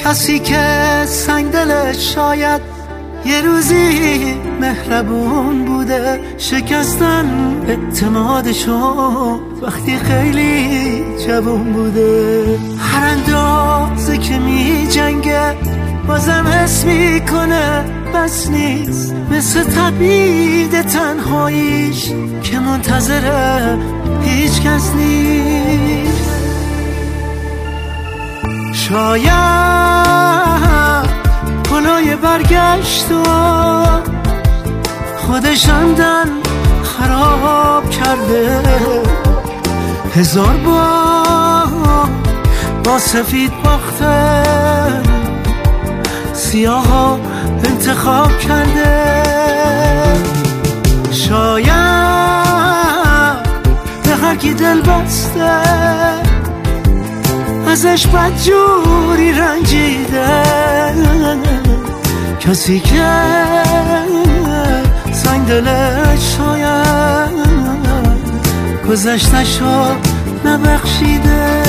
کسی که سنگ دلش شاید یه روزی مهربون بوده، شکستن اعتمادشو وقتی خیلی جوون بوده. هر اندازه که می جنگه بازم حس میکنه بس نیست، مثل تبعید تنهاییش که منتظره هیچ کس نیست. شاید پلای برگشت و خودش عمدن خراب کرده، 1000 بار با سفید باخته، سیاه ها انتخاب کرده. شاید به هر کی دل بسته ازش بدجوری رنجیده، کسی که سنگ دلش شاید گذشته‌شو نبخشیده.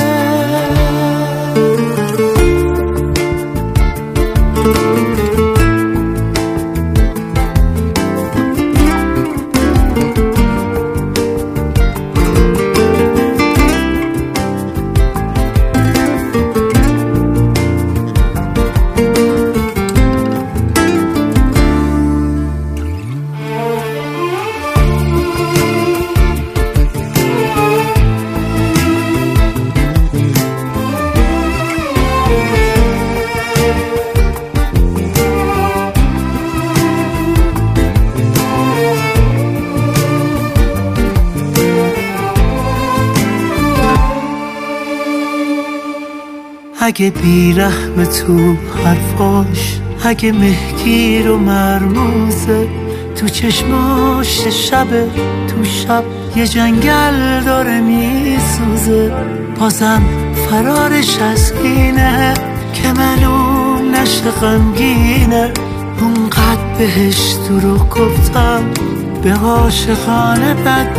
اگه بیرحم تو حرفاش، اگه مهگیر و مرموزه تو چشماش، شبه تو شب یه جنگل داره میسوزه، بازم فرارش از اینه که معلوم نشه غمگینه. اونقدر بهش دروغ گفتم به عاشقانه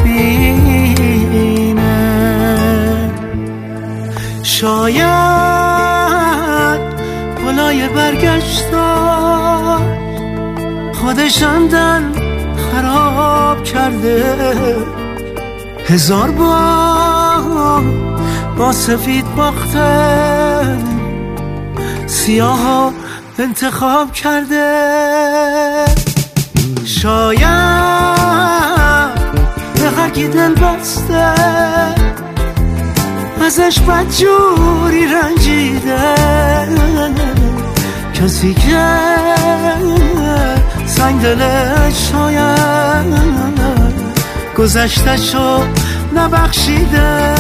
بدبینه. شاید پلای برگشتا خودش عمدن خراب کرده، 1000 بار با سفید باخته، سیاه ها انتخاب کرده. شاید به هر کی دل بسته ازش بدجوری رنجیده، کسی که سنگ دلش شاید گذشته‌شو نبخشیده.